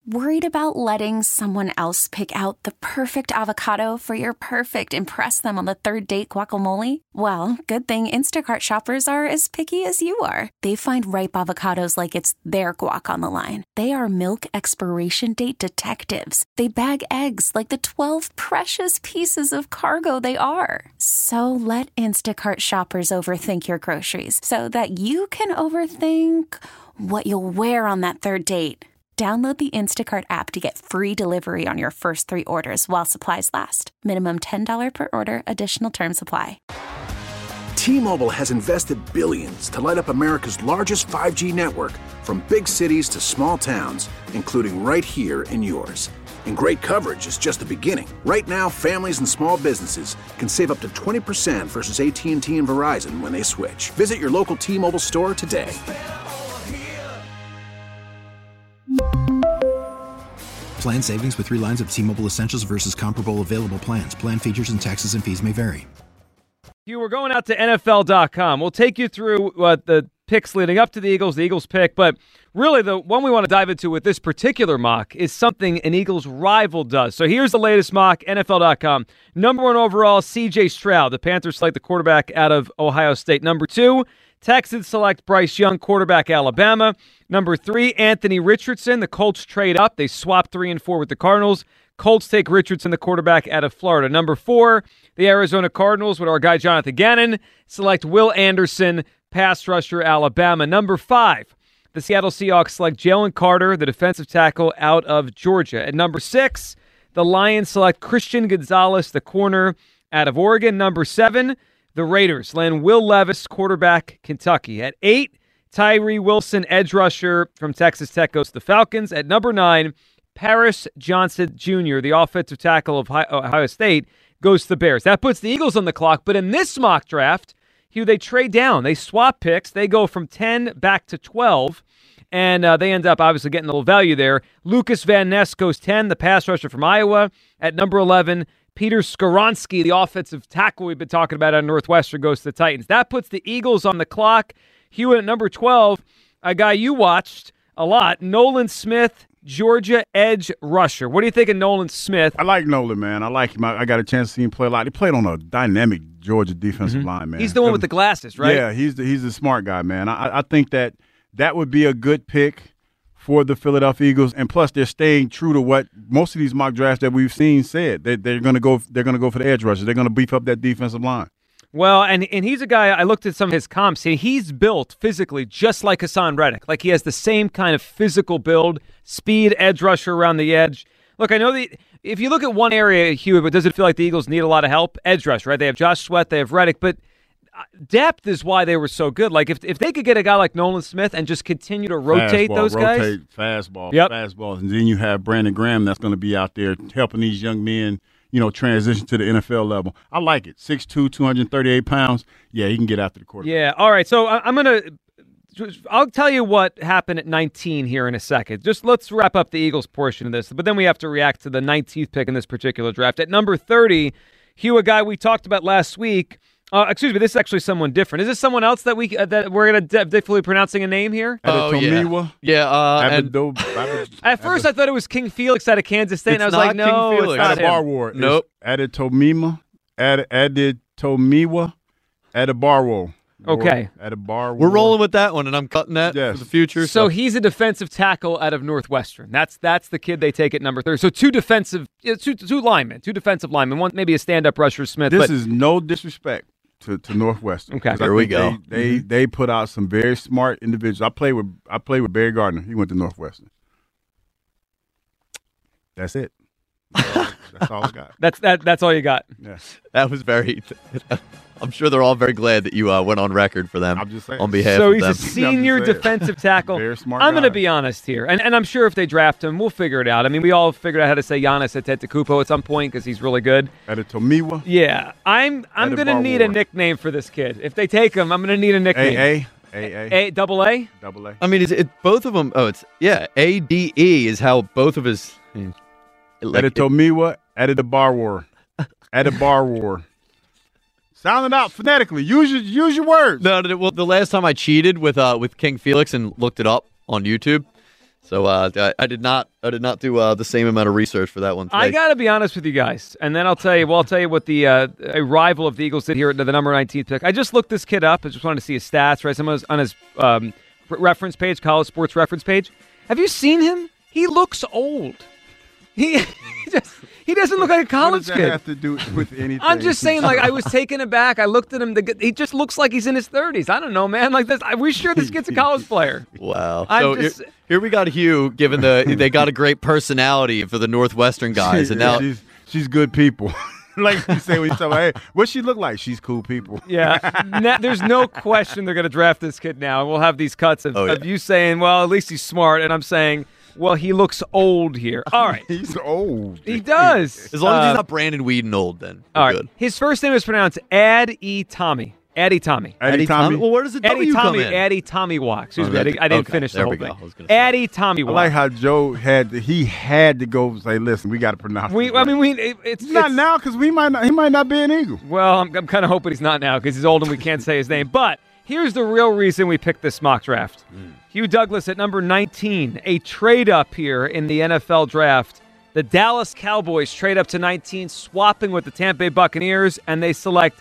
Worried about letting someone else pick out the perfect avocado for your perfect impress them on the third date guacamole? Well, good thing Instacart shoppers are as picky as you are. They find ripe avocados like it's their guac on the line. They are milk expiration date detectives. They bag eggs like the 12 precious pieces of cargo they are. So let Instacart shoppers overthink your groceries so that you can overthink what you'll wear on that third date. Download the Instacart app to get free delivery on your first 3 orders while supplies last. Minimum $10 per order. Additional terms apply. T-Mobile has invested billions to light up America's largest 5G network, from big cities to small towns, including right here in yours. And great coverage is just the beginning. Right now, families and small businesses can save up to 20% versus AT&T and Verizon when they switch. Visit your local T-Mobile store today. Plan savings with 3 lines of T-Mobile Essentials versus comparable available plans. Plan features and taxes and fees may vary. We're going out to NFL.com. We'll take you through the picks leading up to the Eagles pick, but really the one we want to dive into with this particular mock is something an Eagles rival does. So here's the latest mock, NFL.com. Number 1 overall, C.J. Stroud. The Panthers select the quarterback out of Ohio State. Number 2, Texans select Bryce Young, quarterback, Alabama. Number 3, Anthony Richardson. The Colts trade up. They swap 3 and 4 with the Cardinals. Colts take Richardson, the quarterback, out of Florida. Number 4, the Arizona Cardinals, with our guy Jonathan Gannon, select Will Anderson, pass rusher, Alabama. Number 5, the Seattle Seahawks select Jalen Carter, the defensive tackle, out of Georgia. At number 6, the Lions select Christian Gonzalez, the corner, out of Oregon. Number 7, the Raiders land Will Levis, quarterback, Kentucky. At 8, Tyree Wilson, edge rusher from Texas Tech, goes to the Falcons. At number 9, Paris Johnson Jr., the offensive tackle of Ohio State, goes to the Bears. That puts the Eagles on the clock. But in this mock draft, Hugh, they trade down. They swap picks. They go from 10 back to 12, and they end up obviously getting a little value there. Lucas Van Ness goes 10, the pass rusher from Iowa. At number 11, Peter Skoronski, the offensive tackle we've been talking about at Northwestern, goes to the Titans. That puts the Eagles on the clock. Hugh, at number 12, a guy you watched a lot, Nolan Smith, Georgia edge rusher. What do you think of Nolan Smith? I like Nolan, man. I like him. I got a chance to see him play a lot. He played on a dynamic Georgia defensive line, man. He's the one with the glasses, right? Yeah, he's the smart guy, man. I think that would be a good pick for the Philadelphia Eagles, and plus they're staying true to what most of these mock drafts that we've seen said. They're going to go for the edge rushers. They're going to beef up that defensive line. Well, and he's a guy, I looked at some of his comps. He's built physically just like Hassan Reddick. Like, he has the same kind of physical build, speed, edge rusher around the edge. Look, I know if you look at one area, Hugh, but does it feel like the Eagles need a lot of help? Edge rush, right? They have Josh Sweat, they have Reddick, but depth is why they were so good. Like, if they could get a guy like Nolan Smith and just continue to rotate those guys. Fastballs. And then you have Brandon Graham that's going to be out there helping these young men, transition to the NFL level. I like it. 6'2", 238 pounds. Yeah, he can get after the quarterback. Yeah, all right. So I'll tell you what happened at 19 here in a second. Just let's wrap up the Eagles portion of this, but then we have to react to the 19th pick in this particular draft. At number 30, Hugh, a guy we talked about last week. Excuse me, this is actually someone different. Is this someone else that we're going to definitely pronouncing a a name here? Yeah. At first, I thought it was King Felix out of Kansas State, and I was like, no, King Felix. it's not him. Barwar. Nope. Adetomiwa, Adebarwo. Okay. Adebarwo. We're rolling with that one, and I'm cutting that for the future. So he's a defensive tackle out of Northwestern. That's the kid they take at number 30. So two defensive linemen, one maybe a stand-up rusher, Smith. This is no disrespect to Northwestern. Okay, here we go. They put out some very smart individuals. I played with Barry Gardner. He went to Northwestern. That's it. That's all I got. That's all you got. Yeah. That was very. I'm sure they're all very glad that you went on record for them. I'm just saying. On behalf so of he's them. a senior defensive tackle. Very smart I'm going to guy. be honest here, and I'm sure if they draft him, we'll figure it out. I mean, we all figured out how to say Giannis Antetokounmpo at some point because he's really good. Adetomiwa. Yeah, I'm going to need a nickname for this kid. If they take him, I'm going to need a nickname. Double A. I mean, is it both of them? Oh, it's ADE is how both of his. Adetomiwa, Adebarwo. Sound it out phonetically. Use your words. No. Well, the last time I cheated with King Felix and looked it up on YouTube, So I did not do the same amount of research for that one today. I got to be honest with you guys, and then I'll tell you what the a rival of the Eagles did here at the number 19 pick. I just looked this kid up. I just wanted to see his stats. Right, someone was on his reference page, college sports reference page. Have you seen him? He looks old. He doesn't look like a college kid. What does that have to do with anything? I'm just saying, like, I was taken aback. I looked at him. He just looks like he's in his 30s. I don't know, man. Like this, are we sure this kid's a college player? Wow. Here we got Hugh, given they got a great personality for the Northwestern guys, and now she's good people. Like you say when you talk about, hey, what she look like? She's cool people. Yeah. There's no question they're going to draft this kid now, and we'll have these cuts of you saying, well, at least he's smart, and I'm saying, well, he looks old here. All right. He's old. He does. As long as he's not Brandon Whedon old, then we're all right. good. His first name is pronounced Addy-Tommy. Addy-Tommy. Addy-Tommy? Well, where does the W come in? Addy-Tommy walk. Excuse me. I didn't finish the whole thing. Addy-Tommy walk. I like how Joe had to go and say, listen, we got to pronounce it. It's not now because he might not be an Eagle. Well, I'm kind of hoping he's not now because he's old and we can't say his name. But here's the real reason we picked this mock draft. Hugh Douglas at number 19, a trade up here in the NFL draft. The Dallas Cowboys trade up to 19, swapping with the Tampa Bay Buccaneers, and they select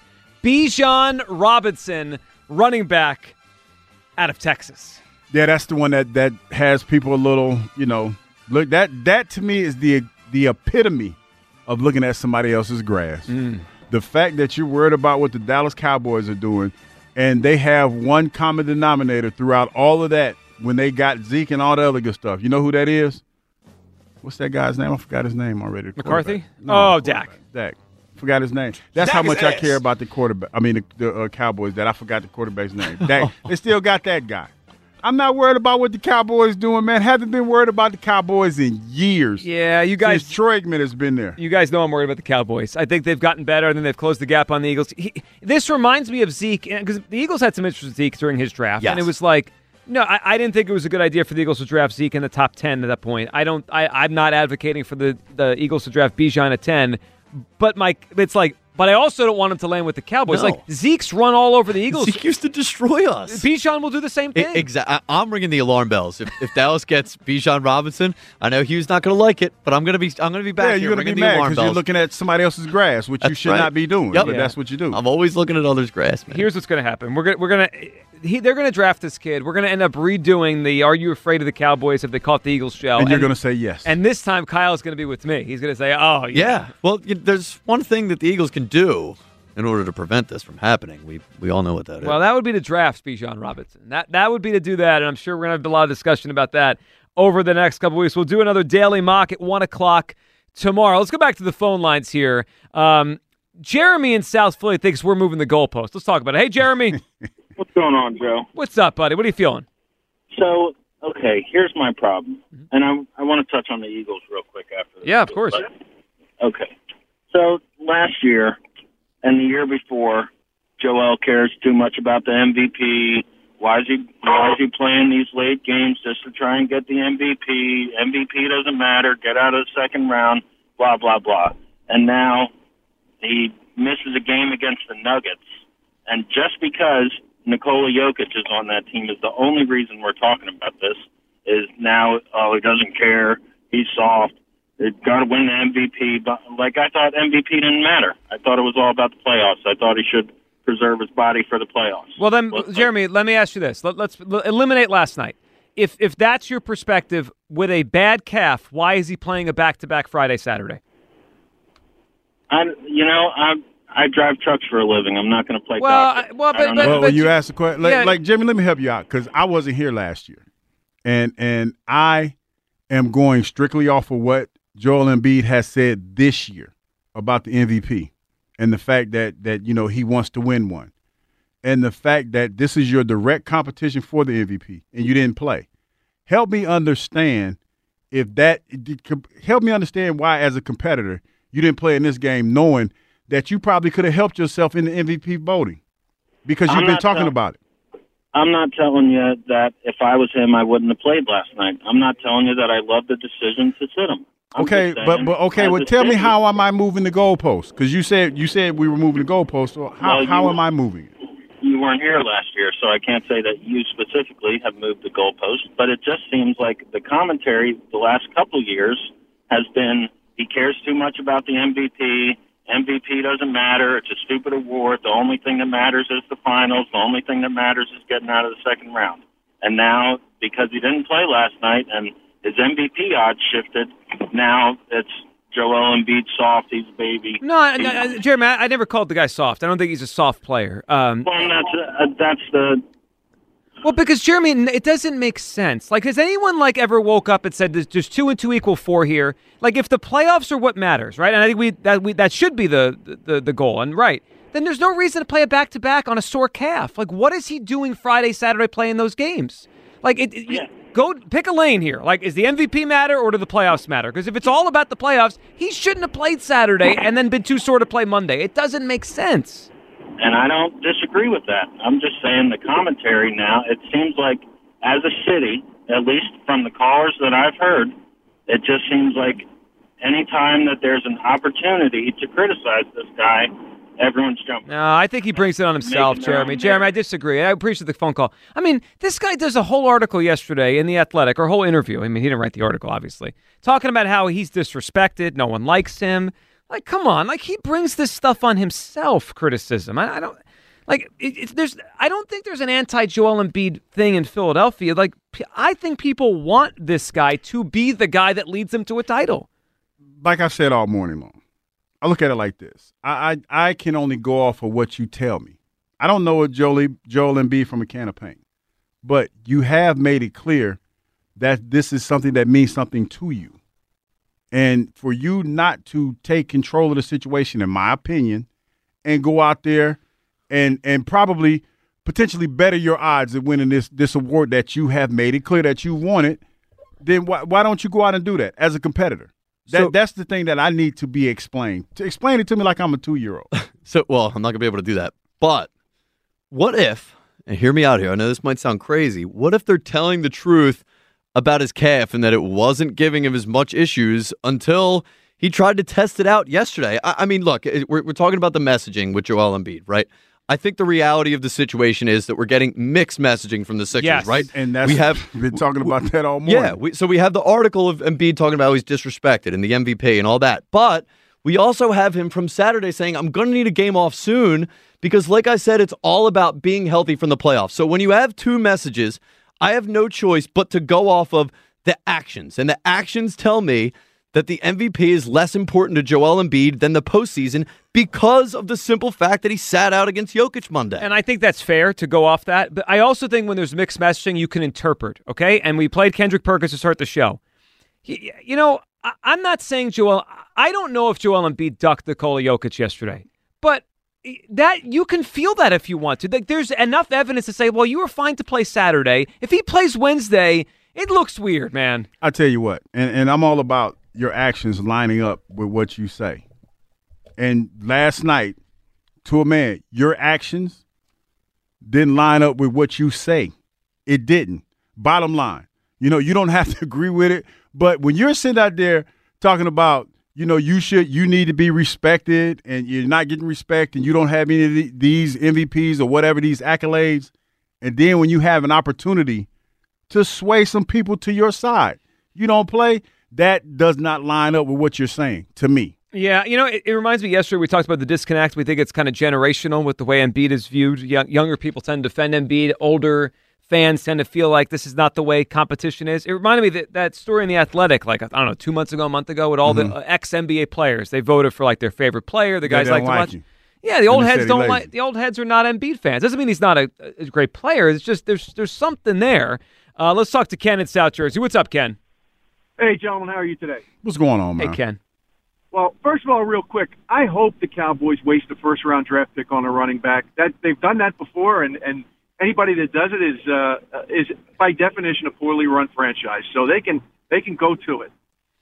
Bijan Robinson, running back out of Texas. Yeah, that's the one that has people a little, look, that to me is the epitome of looking at somebody else's grass. The fact that you're worried about what the Dallas Cowboys are doing, and they have one common denominator throughout all of that when they got Zeke and all the other good stuff. You know who that is? What's that guy's name? I forgot his name already. McCarthy? No, Dak. Forgot his name. That's how much I care about the quarterback. I mean, the Cowboys, that I forgot the quarterback's name. Dak. They still got that guy. I'm not worried about what the Cowboys doing, man. Haven't been worried about the Cowboys in years. Yeah, you guys. Since Troy Aikman has been there. You guys know I'm worried about the Cowboys. I think they've gotten better, and then they've closed the gap on the Eagles. This reminds me of Zeke, because the Eagles had some interest in Zeke during his draft, and it was like, no, I didn't think it was a good idea for the Eagles to draft Zeke in the top 10 at that point. I'm not advocating for the Eagles to draft Bijan at 10, but I also don't want him to land with the Cowboys. No. Like, Zeke's run all over the Eagles. Zeke used to destroy us. Bijan will do the same thing. Exactly. I'm ringing the alarm bells. If Dallas gets Bijan Robinson, I know Hugh's not going to like it, but I'm going to be back here. You're going to be mad because you're looking at somebody else's grass, which you should not be doing. But that's what you do. I'm always looking at others' grass, man. Here's what's going to happen. They're going to draft this kid. We're going to end up redoing the Are You Afraid of the Cowboys if they caught the Eagles show. And you're going to say yes. And this time Kyle's going to be with me. He's going to say, oh, yeah. Well, there's one thing that the Eagles can do in order to prevent this from happening. We all know what that is. Well, that would be to draft Bijan Robinson. That would be to do that, and I'm sure we're going to have a lot of discussion about that over the next couple of weeks. We'll do another daily mock at 1 o'clock tomorrow. Let's go back to the phone lines here. Jeremy in South Philly thinks we're moving the goalpost. Let's talk about it. Hey, Jeremy. What's going on, Joe? What's up, buddy? What are you feeling? So, okay, here's my problem. And I want to touch on the Eagles real quick after this. Yeah, of course. Okay. So, last year and the year before, Joel cares too much about the MVP. Why is he playing these late games just to try and get the MVP? MVP doesn't matter. Get out of the second round, blah, blah, blah. And now he misses a game against the Nuggets. And just because Nikola Jokic is on that team is the only reason we're talking about this, is now, he doesn't care. He's soft. They've got to win the MVP. But, I thought MVP didn't matter. I thought it was all about the playoffs. I thought he should preserve his body for the playoffs. Well, then, Jeremy, let me ask you this. Let's eliminate last night. If that's your perspective, with a bad calf, why is he playing a back-to-back Friday, Saturday? I drive trucks for a living. I'm not going to play doctor. But you asked the question. Jimmy, let me help you out because I wasn't here last year. And I am going strictly off of what Joel Embiid has said this year about the MVP and the fact that he wants to win one. And the fact that this is your direct competition for the MVP and you didn't play. Help me understand why as a competitor you didn't play in this game knowing that you probably could have helped yourself in the MVP voting because you've been talking about it. I'm not telling you that if I was him, I wouldn't have played last night. I'm not telling you that I love the decision to sit him. Tell me how am I moving the goalpost? Because you said we were moving the goalpost. So how am I moving it? you weren't here last year, so I can't say that you specifically have moved the goalpost, but it just seems like the commentary the last couple of years has been he cares too much about the MVP. MVP doesn't matter. It's a stupid award. The only thing that matters is the finals. The only thing that matters is getting out of the second round. And now, because he didn't play last night and his MVP odds shifted, now it's Joel Embiid soft. He's a baby. No, Jeremy, I never called the guy soft. I don't think he's a soft player. Well, that's the... Well, because, Jeremy, it doesn't make sense. Like, has anyone, ever woke up and said there's 2 and 2 equal 4 here? Like, if the playoffs are what matters, right? And I think that should be the goal. And, right, then there's no reason to play a back-to-back on a sore calf. Like, what is he doing Friday, Saturday playing those games? Like, go pick a lane here. Like, is the MVP matter or do the playoffs matter? Because if it's all about the playoffs, he shouldn't have played Saturday and then been too sore to play Monday. It doesn't make sense. And I don't disagree with that. I'm just saying the commentary now, it seems like as a city, at least from the callers that I've heard, it just seems like any time that there's an opportunity to criticize this guy, everyone's jumping. No, I think he brings it on himself, Jeremy. Jeremy, I disagree. I appreciate the phone call. I mean, this guy does a whole article yesterday in The Athletic, or a whole interview. I mean, he didn't write the article, obviously, talking about how he's disrespected, no one likes him. Like, come on. Like, he brings this stuff on himself, criticism. I don't... Like, I don't think there's an anti-Joel Embiid thing in Philadelphia. Like, I think people want this guy to be the guy that leads them to a title. Like I said all morning long, I look at it like this. I can only go off of what you tell me. I don't know Joel Embiid from a can of paint, but you have made it clear that this is something that means something to you. And for you not to take control of the situation, in my opinion, and go out there and probably potentially better your odds of winning this award that you have made it clear that you wanted, then why don't you go out and do that as a competitor? That's the thing that I need to be explained. To explain it to me like I'm a 2-year-old. Well, I'm not going to be able to do that. But what if, and hear me out here, I know this might sound crazy, what if they're telling the truth about his calf and that it wasn't giving him as much issues until he tried to test it out yesterday? I mean, look, we're talking about the messaging with Joel Embiid, right? I think the reality of the situation is that we're getting mixed messaging from the Sixers, yes, right? And we've been talking about that all morning. Yeah, so we have the article of Embiid talking about how he's disrespected and the MVP and all that. But we also have him from Saturday saying, I'm going to need a game off soon because, like I said, it's all about being healthy from the playoffs. So when you have two messages, I have no choice but to go off of the actions. And the actions tell me that the MVP is less important to Joel Embiid than the postseason because of the simple fact that he sat out against Jokic Monday. And I think that's fair to go off that. But I also think when there's mixed messaging, you can interpret, okay? And we played Kendrick Perkins to start the show. You know, I'm not saying I don't know if Joel Embiid ducked Nikola Jokic yesterday. But that you can feel that if you want to. Like, there's enough evidence to say, well, you were fine to play Saturday. If he plays Wednesday, it looks weird, man. I tell you what, and I'm all about your actions lining up with what you say. And last night, to a man, your actions didn't line up with what you say. It didn't. Bottom line. You know, you don't have to agree with it, but when you're sitting out there talking about, you know, you need to be respected and you're not getting respect and you don't have any of these MVPs or whatever, these accolades, and then when you have an opportunity to sway some people to your side, you don't play, that does not line up with what you're saying to me. Yeah, you know, it reminds me, yesterday we talked about the disconnect. We think it's kind of generational with the way Embiid is viewed. Younger people tend to defend Embiid. Older fans tend to feel like this is not the way competition is. It reminded me that story in The Athletic, like, I don't know, 2 months ago, a month ago, with all the ex-NBA players. They voted for, like, their favorite player. The guys like to watch. Yeah, the old heads don't like. The old heads are not Embiid fans. Doesn't mean he's not a great player. It's just there's something there. Let's talk to Ken in South Jersey. What's up, Ken? Hey, gentlemen, how are you today? What's going on, man? Hey, Ken. Well, first of all, real quick, I hope the Cowboys waste a first-round draft pick on a running back. That they've done that before, and anybody that does it is by definition a poorly run franchise. So they can go to it.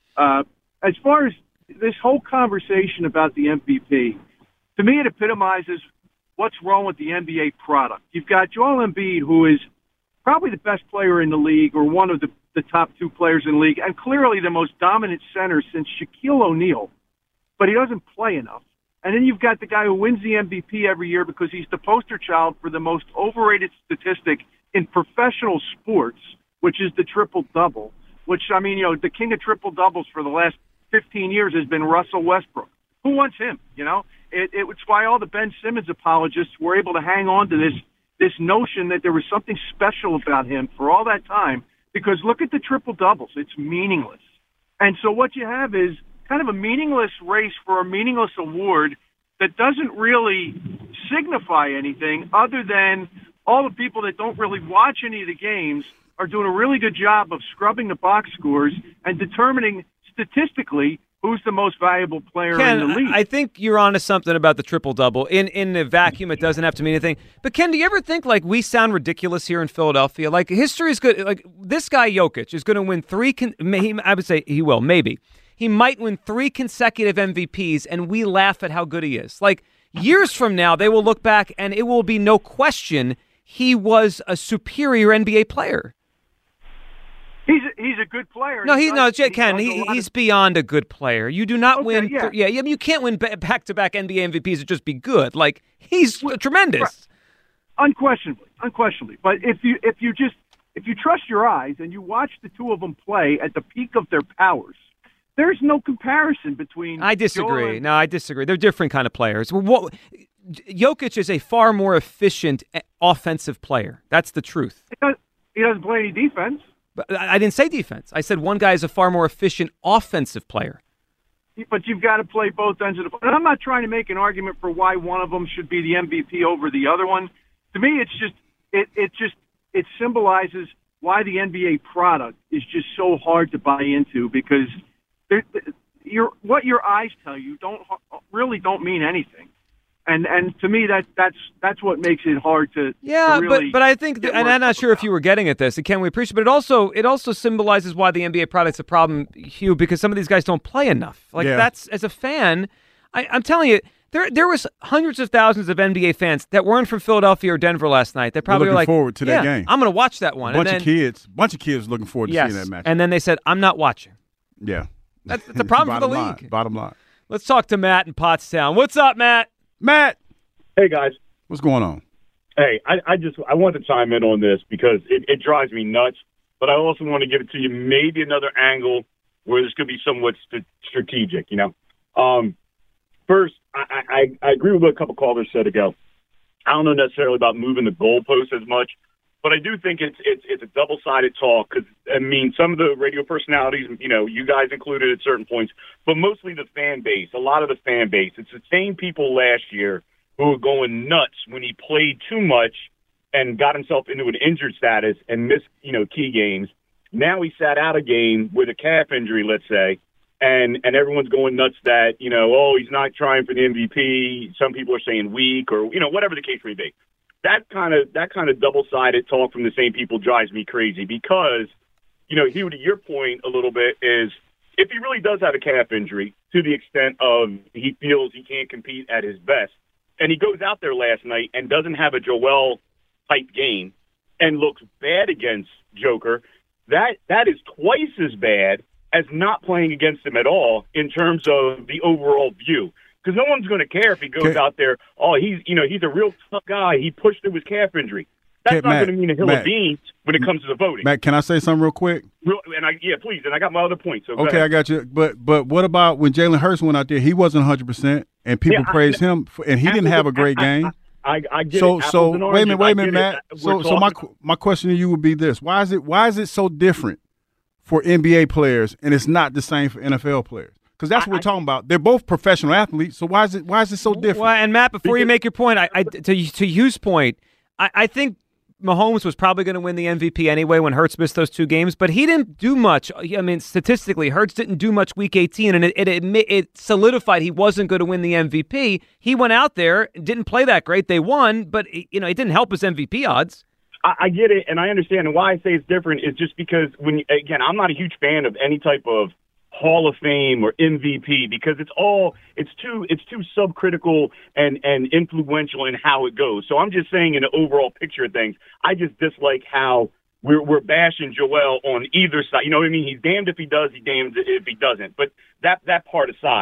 As far as this whole conversation about the MVP, to me it epitomizes what's wrong with the NBA product. You've got Joel Embiid, who is probably the best player in the league, or one of the top two players in the league, and clearly the most dominant center since Shaquille O'Neal. But he doesn't play enough. And then you've got the guy who wins the MVP every year because he's the poster child for the most overrated statistic in professional sports, which is the triple-double, which, I mean, the king of triple-doubles for the last 15 years has been Russell Westbrook. Who wants him, It's why all the Ben Simmons apologists were able to hang on to this notion that there was something special about him for all that time, because look at the triple-doubles. It's meaningless. And so what you have is kind of a meaningless race for a meaningless award that doesn't really signify anything other than all the people that don't really watch any of the games are doing a really good job of scrubbing the box scores and determining statistically who's the most valuable player Ken, in the league. I think you're onto something about the triple-double. In a vacuum, it doesn't have to mean anything. But, Ken, do you ever think, we sound ridiculous here in Philadelphia? History is good. This guy, Jokic, is going to win I would say he will, maybe. He might win 3 consecutive MVPs, and we laugh at how good he is. Years from now, they will look back, and it will be no question he was a superior NBA player. He's a good player. Ken, he's beyond a good player. You do not win. You can't win back-to-back NBA MVPs and just be good. He's tremendous. Unquestionably. But if you trust your eyes and you watch the two of them play at the peak of their powers, there's no comparison between. I disagree. I disagree. They're different kind of players. Jokic is a far more efficient offensive player. That's the truth. He doesn't play any defense. But I didn't say defense. I said one guy is a far more efficient offensive player. But you've got to play both ends of the. And I'm not trying to make an argument for why one of them should be the MVP over the other one. To me, it's just it symbolizes why the NBA product is just so hard to buy into, because what your eyes tell you don't mean anything. And to me, that's what makes it hard to. Yeah, to really but I think, and I'm not sure if you were getting at this, and Ken, we appreciate, but it also symbolizes why the NBA product's a problem, Hugh, because some of these guys don't play enough. That's, as a fan, I'm telling you, there was hundreds of thousands of NBA fans that weren't from Philadelphia or Denver last night. They probably were forward to that game. I'm going to watch that one. Bunch of kids looking forward to seeing that match. And then they said, I'm not watching. Yeah, that's the problem for the league. Bottom line. Let's talk to Matt in Pottstown. What's up, Matt? Matt. Hey, guys. What's going on? Hey, I want to chime in on this because it drives me nuts, but I also want to give it to you maybe another angle where this could be somewhat strategic, First, I agree with what a couple callers said ago. I don't know necessarily about moving the goalposts as much, but I do think it's a double-sided talk because, some of the radio personalities, you guys included at certain points, but mostly the fan base, a lot of the fan base. It's the same people last year who were going nuts when he played too much and got himself into an injured status and missed, key games. Now he sat out a game with a calf injury, let's say, and everyone's going nuts that, he's not trying for the MVP. Some people are saying weak or, whatever the case may be. That kind of double-sided talk from the same people drives me crazy because, Hugh, to your point a little bit is if he really does have a calf injury to the extent of he feels he can't compete at his best, and he goes out there last night and doesn't have a Joel-type game and looks bad against Joker, that is twice as bad as not playing against him at all in terms of the overall view. Because no one's going to care if he goes out there, he's a real tough guy. He pushed through his calf injury. That's not going to mean a hill of beans when it comes to the voting. Matt, can I say something real quick? Please. And I got my other point. So okay, I got you. But what about when Jalen Hurts went out there? He wasn't 100%, and people praised him, and he didn't have a great game. I get it. So wait a minute, Matt. So my question to you would be this: Why is it so different for NBA players, and it's not the same for NFL players? Because that's what we're talking about. They're both professional athletes. So why is it so different? Well, and Matt, before you make your point, to Hugh's point, I think Mahomes was probably going to win the MVP anyway when Hurts missed those 2 games, but he didn't do much. I mean, statistically, Hurts didn't do much Week 18, and it solidified he wasn't going to win the MVP. He went out there, didn't play that great. They won, but it didn't help his MVP odds. I get it, and I understand. And why I say it's different is just because I'm not a huge fan of any type of Hall of Fame or MVP because it's too subcritical and influential in how it goes. So I'm just saying in the overall picture of things, I just dislike how we're bashing Joel on either side. You know what I mean? He's damned if he does, he's damned if he doesn't. But that part aside,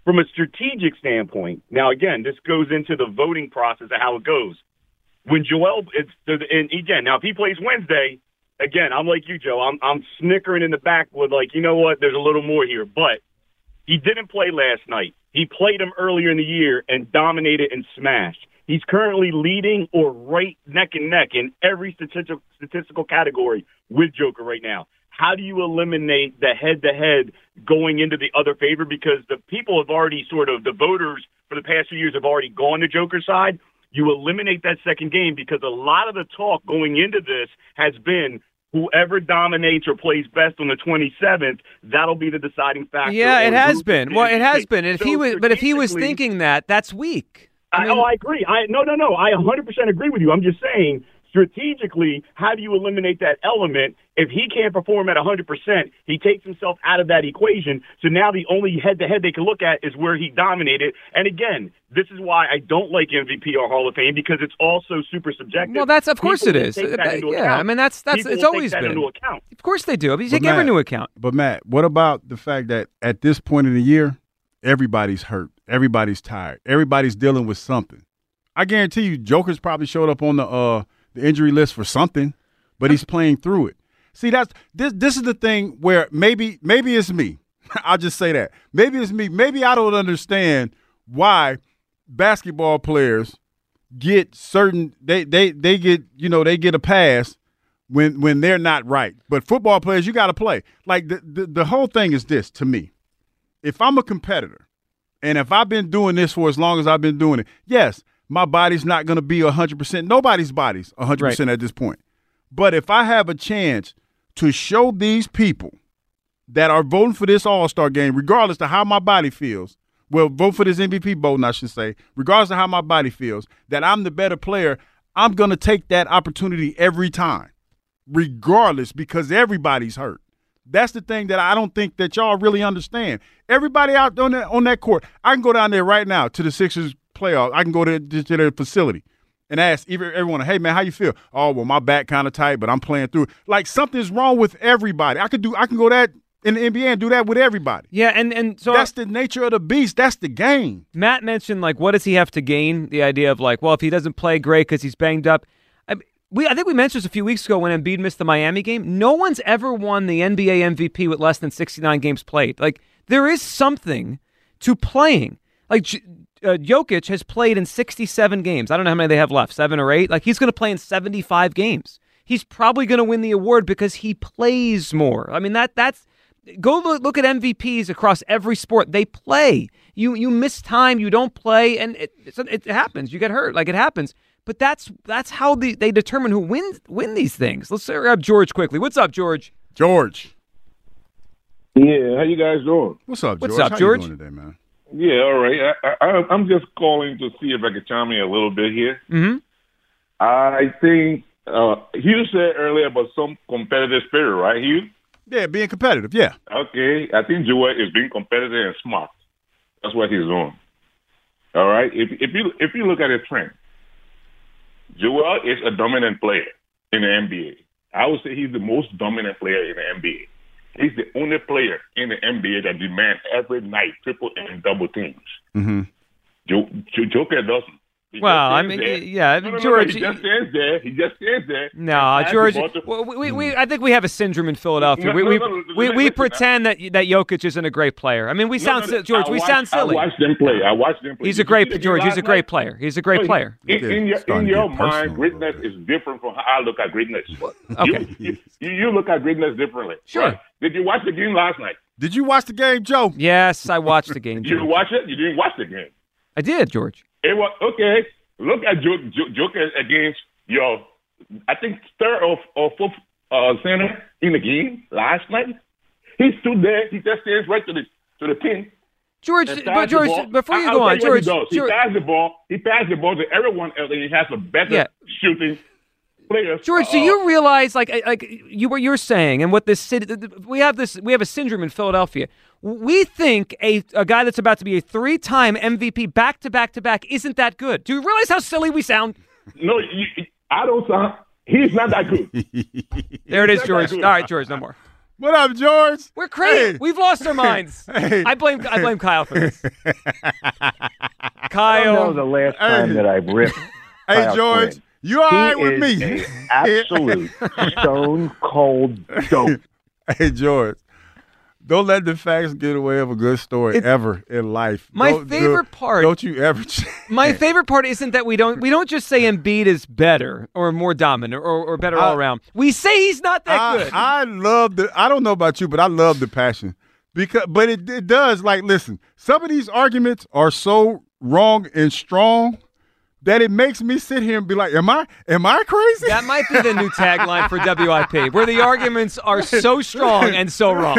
from a strategic standpoint, now, again, this goes into the voting process of how it goes. When Joel, and again, now if he plays Wednesday, again, I'm like you, Joe. I'm snickering in the back with like, you know what? There's a little more here. But he didn't play last night. He played him earlier in the year and dominated and smashed. He's currently leading or right neck and neck in every statistical category with Joker right now. How do you eliminate the head-to-head going into the other favor? Because the people have already the voters for the past few years have already gone to Joker's side. You eliminate that second game because a lot of the talk going into this has been whoever dominates or plays best on the 27th, that'll be the deciding factor. Yeah, it has been. Well, it has been. If he was thinking that, that's weak. I agree. No. I 100% agree with you. I'm just saying, strategically, how do you eliminate that element? If he can't perform at 100%, he takes himself out of that equation. So now the only head-to-head they can look at is where he dominated. And again, this is why I don't like MVP or Hall of Fame, because it's also super subjective. Well, of course it is. Yeah, I mean, that's it's always been. Of course they do. You take every into account. But Matt, what about the fact that at this point in the year, everybody's hurt, everybody's tired, everybody's dealing with something? I guarantee you, Joker's probably showed up on the injury list for something, but he's playing through it. See, this is the thing where maybe it's me. I'll just say that. Maybe it's me. Maybe I don't understand why basketball players get certain they get they get a pass when they're not right. But football players, you got to play. Like the whole thing is this to me. If I'm a competitor and if I've been doing this for as long as I've been doing it, yes, my body's not going to be 100%. Nobody's body's 100% at this point. But if I have a chance to show these people that are voting for this All-Star game, regardless of how my body feels, vote for this MVP voting, I should say, regardless of how my body feels, that I'm the better player, I'm going to take that opportunity every time, regardless, because everybody's hurt. That's the thing that I don't think that y'all really understand. Everybody out on that court, I can go down there right now to the Sixers playoff. I can go to their facility and ask everyone, hey, man, how you feel? Oh, well, my back kind of tight, but I'm playing through it. Like, something's wrong with everybody. I can go that in the NBA and do that with everybody. Yeah, and so that's the nature of the beast. That's the game. Matt mentioned, like, what does he have to gain? The idea of, like, well, if he doesn't play great because he's banged up. I think we mentioned this a few weeks ago when Embiid missed the Miami game. No one's ever won the NBA MVP with less than 69 games played. Like, there is something to playing. Like, Jokic has played in 67 games. I don't know how many they have left, 7 or 8. Like, he's going to play in 75 games. He's probably going to win the award because he plays more. I mean, that's go look at MVPs across every sport. They play. You miss time, you don't play, and it happens. You get hurt. Like, it happens. But that's how they determine who win these things. Let's grab George quickly. What's up, George? George. Yeah, how you guys doing? What's up, George? What's up, how George? You doing today, man? Yeah, all right. I'm just calling to see if I can chime in a little bit here. Mm-hmm. I think Hugh said earlier about some competitive spirit, right, Hugh? Yeah, being competitive, yeah. Okay, I think Joel is being competitive and smart. That's what he's doing. All right? If you look at a trend, Joel is a dominant player in the NBA. I would say he's the most dominant player in the NBA. He's the only player in the NBA that demands every night triple and double teams. Mm-hmm. Joker doesn't. Well, I mean, yeah, George. He just stands there. No, George. I think we have a syndrome in Philadelphia. We pretend that Jokic isn't a great player. I mean, we sound George. We sound silly. I watched them play. He's a great George. He's a great player. He's a great player. In your mind, greatness is different from how I look at greatness. Okay. You look at greatness differently. Sure. Right? Did you watch the game last night? Did you watch the game, Joe? Yes, I watched the game. You watch it? You didn't watch the game. I did, George. It was okay. Look at Joker against your, I think, third or fourth center in the game last night. He stood there. He just stands right to the pin. George, before you go on, George, he passed the ball. He passed the ball to everyone else, and he has a better shooting player. George, do you realize, like what you're saying, and what this city, we have a syndrome in Philadelphia. We think a guy that's about to be a 3-time MVP back to back isn't that good. Do you realize how silly we sound? No, I don't sound. He's not that good. There it is, George. All right, George, no more. What up, George? We're crazy. Hey. We've lost our minds. Hey. I blame Kyle for this. I Kyle. don't know the last time that I've ripped. Hey, Kyle George, Quinn. you all right with He me? is a absolute stone cold dope. Hey, George, don't let the facts get away of a good story ever in life. My favorite part. Don't you ever change. My favorite part isn't that we don't just say Embiid is better or more dominant or better all around. We say he's not that good. I love I don't know about you, but I love the passion but it does. Like, listen, some of these arguments are so wrong and strong that it makes me sit here and be like, am I crazy? That might be the new tagline for WIP, where the arguments are so strong and so wrong.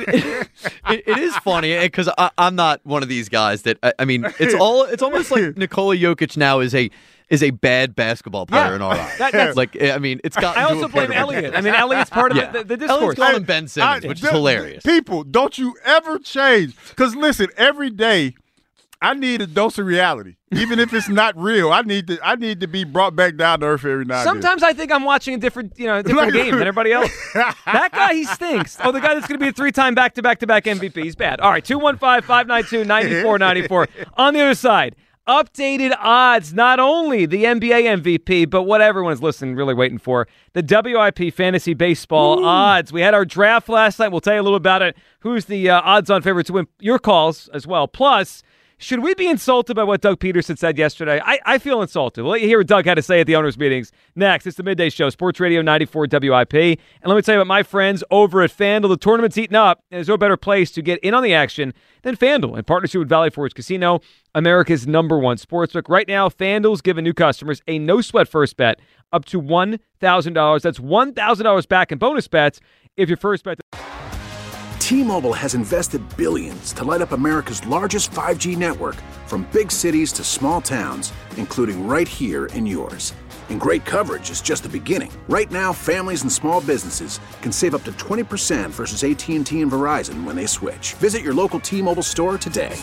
It is funny because I'm not one of these guys that I mean. It's almost like Nikola Jokic now is a bad basketball player in our eyes. That's like, I mean, it's got. I also blame Elliott. I mean, Elliott's part of the discourse. Elliott's calling him Ben Simmons, which is hilarious. People, don't you ever change. Because listen, every day I need a dose of reality. Even if it's not real, I need to be brought back down to earth every now and then. Sometimes I think I'm watching a different game than everybody else. That guy, he stinks. Oh, the guy that's going to be a 3-time back-to-back MVP, he's bad. All right, 215-592-9494. On the other side, updated odds, not only the NBA MVP, but what everyone's listening, really waiting for, the WIP Fantasy Baseball odds. We had our draft last night. We'll tell you a little about it. Who's the odds-on favorite to win? Your calls as well. Plus, should we be insulted by what Doug Peterson said yesterday? I feel insulted. We'll let you hear what Doug had to say at the owners' meetings. Next, it's the Midday Show, Sports Radio 94 WIP. And let me tell you about my friends over at FanDuel. The tournament's heating up, and there's no better place to get in on the action than FanDuel, in partnership with Valley Forge Casino, America's #1 sportsbook. Right now, FanDuel's giving new customers a no-sweat first bet up to $1,000. That's $1,000 back in bonus bets if your first bet... T-Mobile has invested billions to light up America's largest 5G network, from big cities to small towns, including right here in yours. And great coverage is just the beginning. Right now, families and small businesses can save up to 20% versus AT&T and Verizon when they switch. Visit your local T-Mobile store today.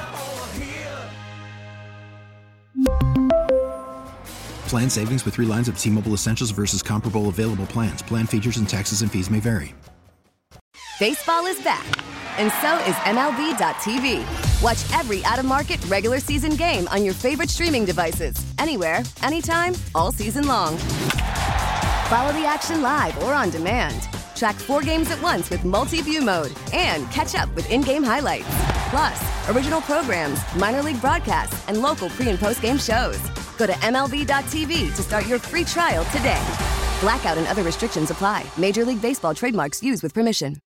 Plan savings with 3 lines of T-Mobile Essentials versus comparable available plans. Plan features and taxes and fees may vary. Baseball is back, and so is MLB.tv. Watch every out-of-market regular season game on your favorite streaming devices, anywhere, anytime, all season long. Follow the action live or on demand. Track 4 games at once with multi-view mode and catch up with in-game highlights. Plus, original programs, minor league broadcasts, and local pre- and post-game shows. Go to MLB.tv to start your free trial today. Blackout and other restrictions apply. Major League Baseball trademarks used with permission.